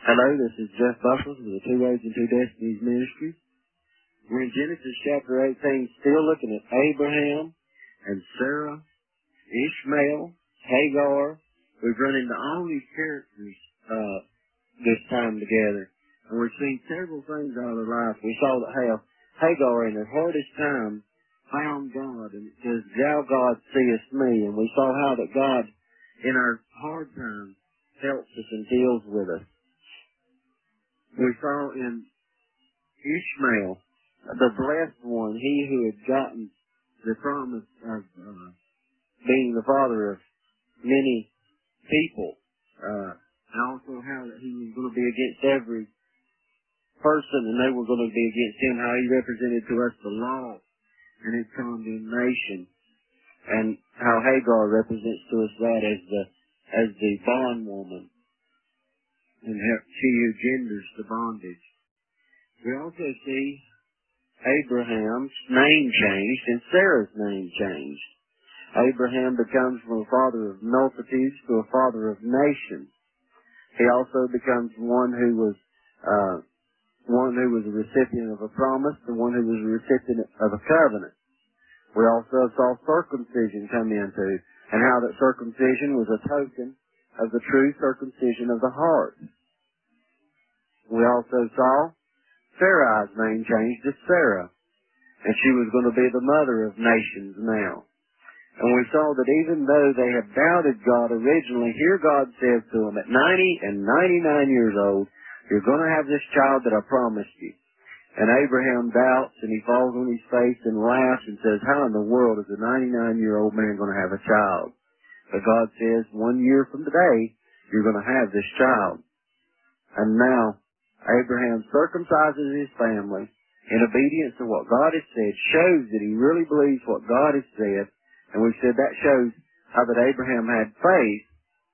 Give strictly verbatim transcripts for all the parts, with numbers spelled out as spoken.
Hello, this is Jeff Buckles with the Two Roads and Two Destinies Ministry. We're in Genesis chapter eighteen, still looking at Abraham and Sarah, Ishmael, Hagar. We've run into all these characters uh, this time together, and we've seen several things out of their life. We saw that how Hagar, in her hardest time, found God, and it says, "Thou God seest me," and we saw how that God, in our hard times, helps us and deals with us. We saw in Ishmael, the blessed one, he who had gotten the promise of uh, being the father of many people. Uh, and also how that he was going to be against every person, and they were going to be against him, how he represented to us the law and its condemnation, and how Hagar represents to us that as the as the bondwoman, and she who genders the bondage. We also see Abraham's name changed and Sarah's name changed. Abraham becomes from a father of multitudes to a father of nations. He also becomes one who was uh, one who was a recipient of a promise, and one who was a recipient of a covenant. We also saw circumcision come into, and how that circumcision was a token of the true circumcision of the heart. We also saw Sarai's name changed to Sarah, and she was going to be the mother of nations now. And we saw that even though they had doubted God originally, here God says to them, at ninety and ninety-nine years old, you're going to have this child that I promised you. And Abraham doubts, and he falls on his face and laughs and says, how in the world is a ninety-nine-year-old man going to have a child? But God says, one year from today, you're going to have this child. And now, Abraham circumcises his family in obedience to what God has said, shows that he really believes what God has said. And we said that shows how that Abraham had faith.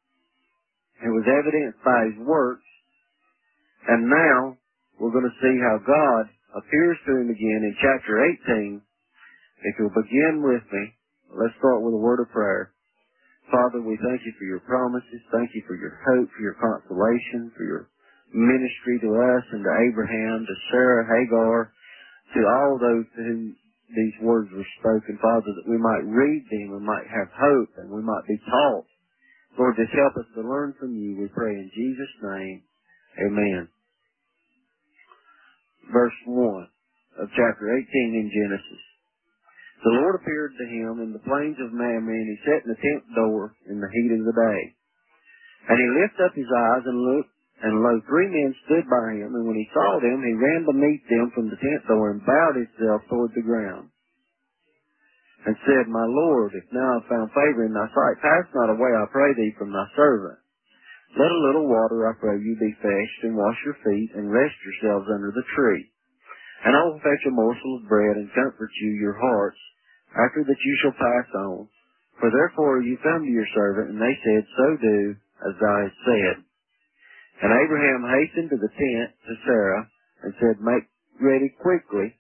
It was evidenced by his works. And now, we're going to see how God appears to him again in chapter eighteen. If you'll begin with me, let's start with a word of prayer. Father, we thank you for your promises. Thank you for your hope, for your consolation, for your ministry to us and to Abraham, to Sarah, Hagar, to all those to whom these words were spoken, Father, that we might read them and might have hope and we might be taught. Lord, just help us to learn from you, we pray in Jesus' name. Amen. Verse one of chapter eighteen in Genesis. The Lord appeared to him in the plains of Mamre, and he sat in the tent door in the heat of the day. And he lifted up his eyes and looked, and lo, three men stood by him, and when he saw them, he ran to meet them from the tent door and bowed himself toward the ground, and said, My Lord, if now I have found favor in thy sight, pass not away, I pray thee, from thy servant. Let a little water, I pray you, be fetched, and wash your feet, and rest yourselves under the tree. And I will fetch a morsel of bread, and comfort you your hearts, after that you shall pass on. For therefore you come to your servant, and they said, So do, as thou hast said. And Abraham hastened to the tent to Sarah, and said, Make ready quickly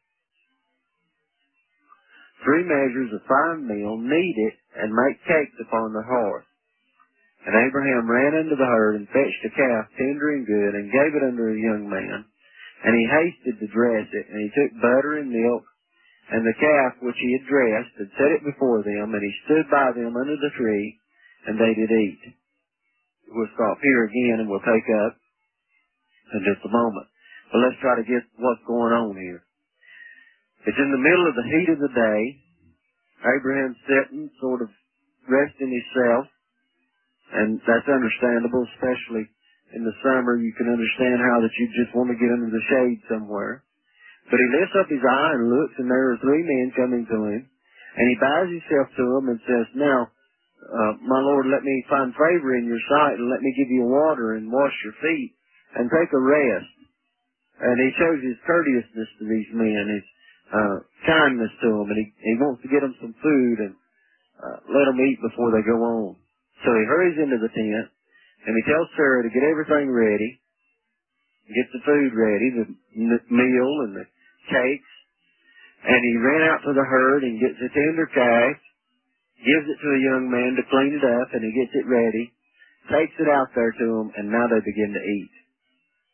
three measures of fine meal, knead it, and make cakes upon the hearth. And Abraham ran unto the herd, and fetched a calf tender and good, and gave it unto a young man. And he hasted to dress it, and he took butter and milk, and the calf which he had dressed, and set it before them, and he stood by them under the tree, and they did eat. We'll stop here again, and we'll take up in just a moment. But let's try to get what's going on here. It's in the middle of the heat of the day. Abraham's sitting, sort of resting himself, and that's understandable, especially in the summer. You can understand how that you just want to get under the shade somewhere. But he lifts up his eye and looks, and there are three men coming to him. And he bows himself to them and says, Now, uh, my Lord, let me find favor in your sight, and let me give you water and wash your feet, and take a rest. And he shows his courteousness to these men, his uh, kindness to them, and he, he wants to get them some food and uh, let them eat before they go on. So he hurries into the tent, and he tells Sarah to get everything ready, get the food ready, the meal and the cakes, and he ran out to the herd and gets a tender calf, gives it to a young man to clean it up, and he gets it ready, takes it out there to them, and now they begin to eat.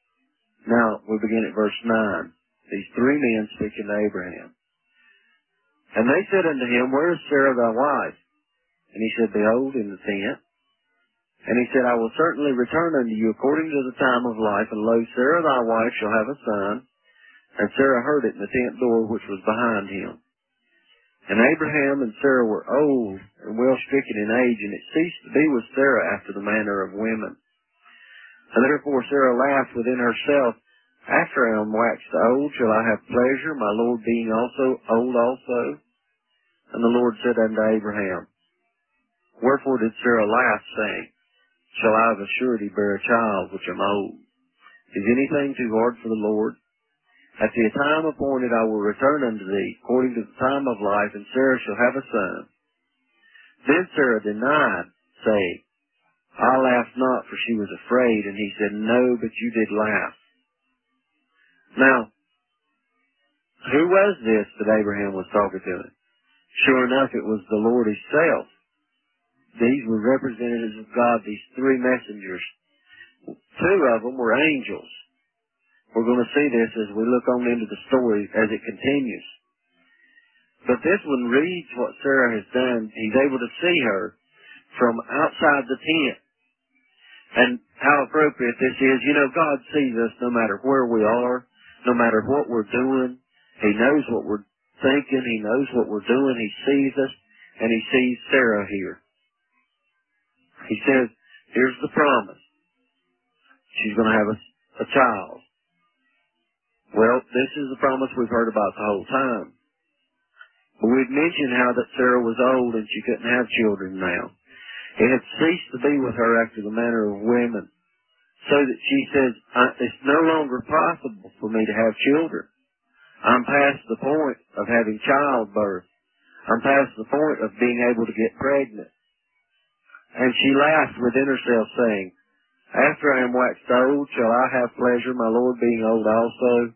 Now, we begin at verse nine. These three men speaking to Abraham. And they said unto him, Where is Sarah thy wife? And he said, Behold, in the tent. And he said, I will certainly return unto you according to the time of life, and lo, Sarah thy wife shall have a son. And Sarah heard it in the tent door which was behind him. And Abraham and Sarah were old and well stricken in age, and it ceased to be with Sarah after the manner of women. And therefore Sarah laughed within herself, After I am waxed old, shall I have pleasure, my Lord being also old also? And the Lord said unto Abraham, Wherefore did Sarah laugh, saying, Shall I of a surety bear a child which am old? Is anything too hard for the Lord? At the time appointed I will return unto thee, according to the time of life, and Sarah shall have a son. Then Sarah denied, saying, I laughed not, for she was afraid. And he said, No, but you did laugh. Now, who was this that Abraham was talking to him? Sure enough, it was the Lord himself. These were representatives of God, these three messengers. Two of them were angels. We're going to see this as we look on into the story as it continues. But this one reads what Sarah has done. He's able to see her from outside the tent. And how appropriate this is. You know, God sees us no matter where we are, no matter what we're doing. He knows what we're thinking. He knows what we're doing. He sees us, and he sees Sarah here. He says, here's the promise. She's going to have a, a child. Well, this is the promise we've heard about the whole time. But we've mentioned how that Sarah was old and she couldn't have children now. It had ceased to be with her after the manner of women. So that she says, it's no longer possible for me to have children. I'm past the point of having childbirth. I'm past the point of being able to get pregnant. And she laughed within herself, saying, After I am waxed old, shall I have pleasure, my Lord being old also?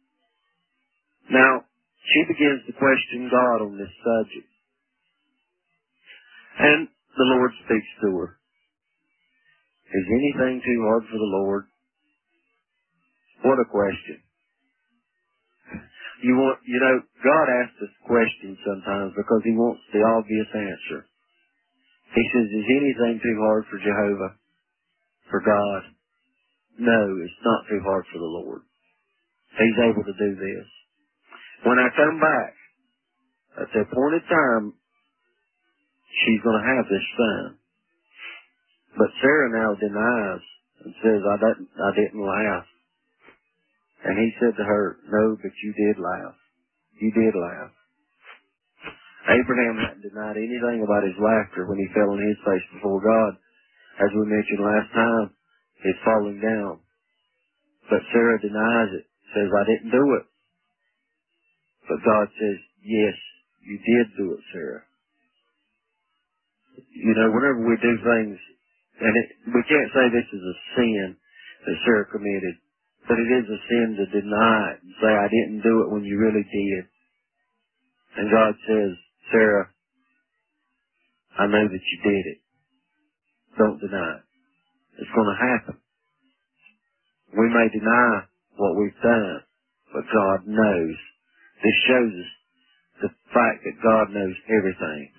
Now, she begins to question God on this subject. And the Lord speaks to her. Is anything too hard for the Lord? What a question. You want, you know, God asks us questions sometimes because He wants the obvious answer. He says, is anything too hard for Jehovah? For God? No, it's not too hard for the Lord. He's able to do this. When I come back, at the appointed time, she's going to have this son. But Sarah now denies and says, I didn't, I didn't laugh. And he said to her, No, but you did laugh. You did laugh. Abraham hadn't denied anything about his laughter when he fell on his face before God. As we mentioned last time, it's falling down. But Sarah denies it, says, I didn't do it. But God says, yes, you did do it, Sarah. You know, whenever we do things, and it, we can't say this is a sin that Sarah committed, but it is a sin to deny it and say, I didn't do it when you really did. And God says, Sarah, I know that you did it. Don't deny it. It's going to happen. We may deny what we've done, but God knows. This shows us the fact that God knows everything.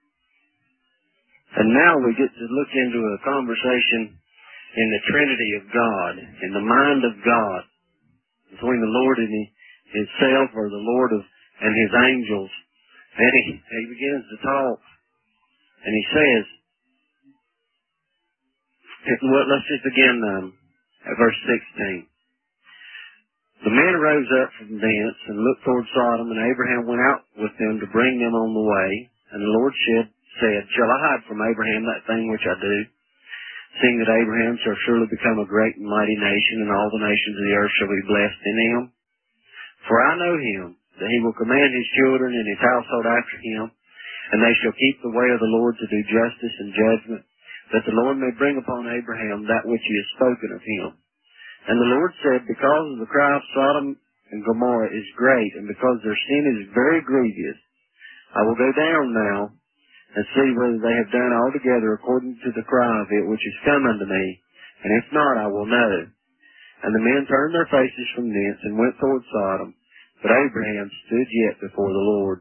And now we get to look into a conversation in the Trinity of God, in the mind of God, between the Lord and Himself, or the Lord of, and His angels. And he, he begins to talk, and he says, well, let's just begin um, at verse sixteen. The men arose up from thence and looked toward Sodom, and Abraham went out with them to bring them on the way. And the Lord said, said, Shall I hide from Abraham that thing which I do? Seeing that Abraham shall surely become a great and mighty nation, and all the nations of the earth shall be blessed in him. For I know him, that he will command his children and his household after him, and they shall keep the way of the Lord to do justice and judgment, that the Lord may bring upon Abraham that which he has spoken of him. And the Lord said, Because of the cry of Sodom and Gomorrah is great, and because their sin is very grievous, I will go down now and see whether they have done altogether according to the cry of it which is come unto me, and if not, I will know. And the men turned their faces from thence and went toward Sodom, but Abraham stood yet before the Lord.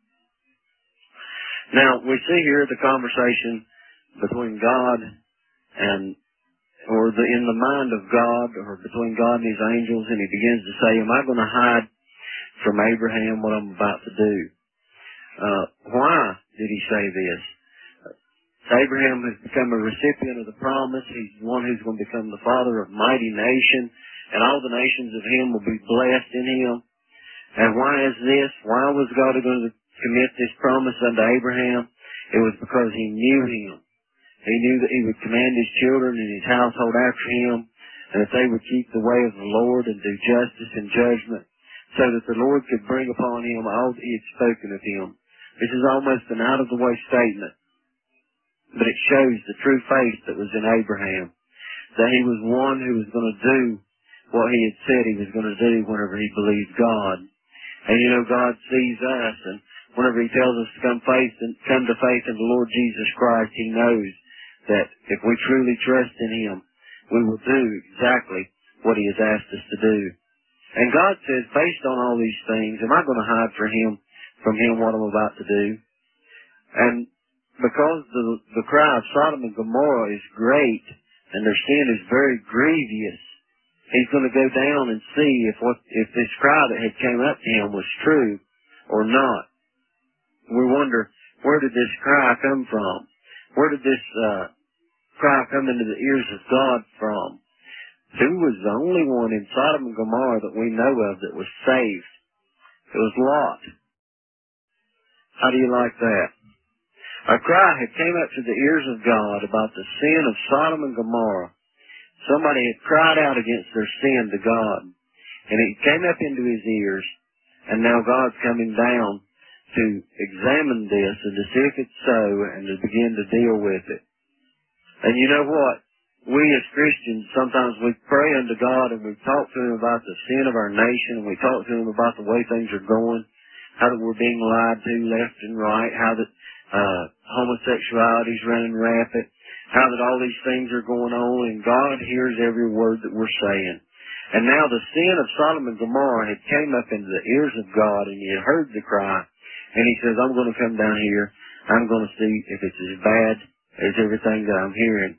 Now, we see here the conversation between God and, or the, in the mind of God, or between God and His angels, and He begins to say, am I going to hide from Abraham what I'm about to do? Uh, why did He say this? Abraham has become a recipient of the promise. He's one who's going to become the father of mighty nation, and all the nations of him will be blessed in him. And why is this? Why was God going to commit this promise unto Abraham? It was because He knew him. He knew that He would command His children and His household after him, and that they would keep the way of the Lord and do justice and judgment, so that the Lord could bring upon him all that He had spoken of him. This is almost an out-of-the-way statement, but it shows the true faith that was in Abraham, that he was one who was going to do what he had said he was going to do whenever he believed God. And you know, God sees us, and whenever He tells us to come faith and come to faith in the Lord Jesus Christ, He knows that if we truly trust in Him, we will do exactly what He has asked us to do. And God says, based on all these things, am I going to hide from Him, from Him what I'm about to do? And because the, the cry of Sodom and Gomorrah is great, and their sin is very grievous, He's going to go down and see if what if this cry that had came up to Him was true or not. We wonder, where did this cry come from? Where did this uh, cry come into the ears of God from? Who was the only one in Sodom and Gomorrah that we know of that was saved? It was Lot. How do you like that? A cry had came up to the ears of God about the sin of Sodom and Gomorrah. Somebody had cried out against their sin to God, and it came up into His ears, and now God's coming down to examine this and to see if it's so and to begin to deal with it. And you know what? We as Christians, sometimes we pray unto God and we talk to Him about the sin of our nation, and we talk to Him about the way things are going, how that we're being lied to left and right, how that uh, homosexuality is running rampant, how that all these things are going on, and God hears every word that we're saying. And now the sin of Sodom and Gomorrah had came up into the ears of God, and He had heard the cry, and He says, I'm going to come down here, I'm going to see if it's as bad as everything that I'm hearing.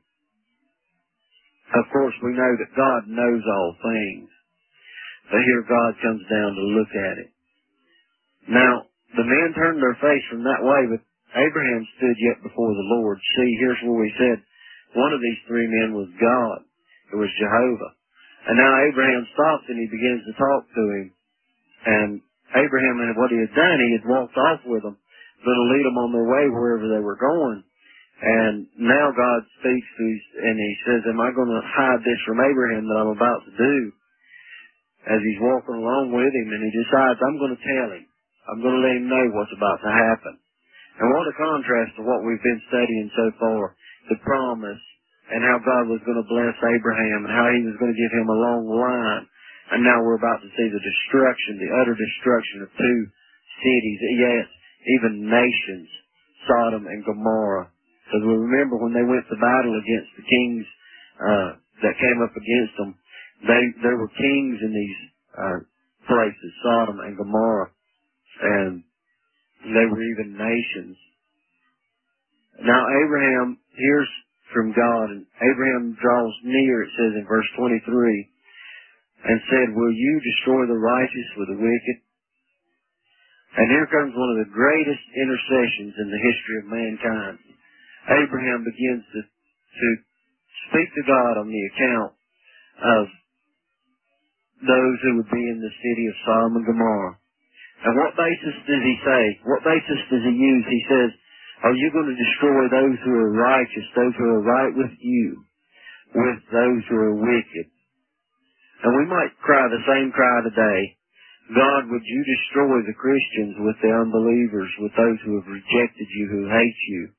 Of course, we know that God knows all things, but here God comes down to look at it. Now, the men turned their face from that way, but Abraham stood yet before the Lord. See, here's where we said one of these three men was God. It was Jehovah. And now Abraham stops and he begins to talk to him. And Abraham, and what he had done, he had walked off with them, going to lead them on their way wherever they were going. And now God speaks to him, and He says, am I going to hide this from Abraham that I'm about to do? As he's walking along with him, and he decides, I'm going to tell him. I'm going to let him know what's about to happen. And what a contrast to what we've been studying so far, the promise, and how God was going to bless Abraham, and how He was going to give him a long line. And now we're about to see the destruction, the utter destruction of two cities, yes, even nations, Sodom and Gomorrah. Because we remember when they went to battle against the kings uh, that came up against them, they there were kings in these uh, places, Sodom and Gomorrah, and they were even nations. Now Abraham hears from God, and Abraham draws near, it says in verse twenty-three, and said, will you destroy the righteous with the wicked? And here comes one of the greatest intercessions in the history of mankind. Abraham begins to, to speak to God on the account of those who would be in the city of Sodom and Gomorrah. And what basis does he say? What basis does he use? He says, are you going to destroy those who are righteous, those who are right with you, with those who are wicked? And we might cry the same cry today. God, would you destroy the Christians with the unbelievers, with those who have rejected you, who hate you?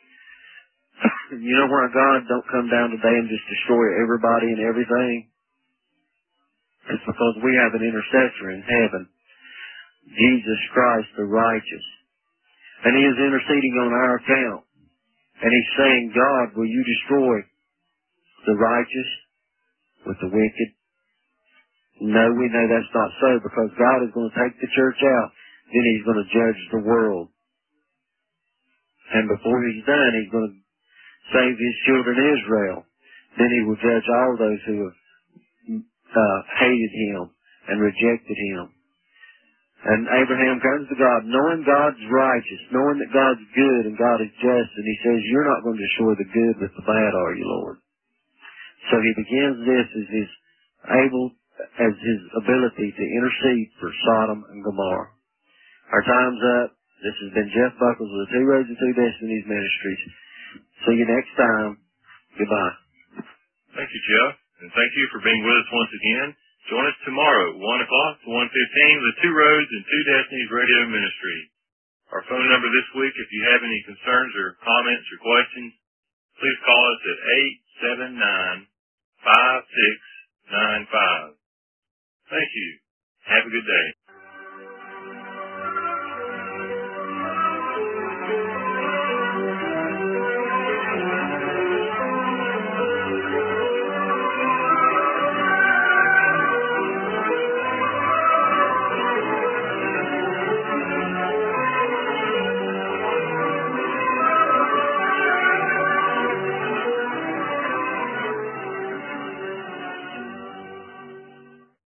You know why God don't come down today and just destroy everybody and everything? It's because we have an intercessor in heaven, Jesus Christ the righteous. And He is interceding on our account. And He's saying, God, will you destroy the righteous with the wicked? No, we know that's not so, because God is going to take the church out. Then he's going to judge the world. And before he's done, he's going to save his children Israel. Then he will judge all those who have uh, hated him and rejected him. And Abraham comes to God, knowing God's righteous, knowing that God's good and God is just, and he says, you're not going to destroy the good with the bad, are you, Lord? So he begins this as his able, as his ability to intercede for Sodom and Gomorrah. Our time's up. This has been Jeff Buckles with the Two Roads and Two Destinies Ministries. See you next time. Goodbye. Thank you, Jeff, and thank you for being with us once again. Join us tomorrow at one o'clock to one fifteen with the Two Roads and Two Destinies Radio Ministry. Our phone number this week, if you have any concerns or comments or questions, please call us at eight seven nine, five six nine five. Thank you. Have a good day.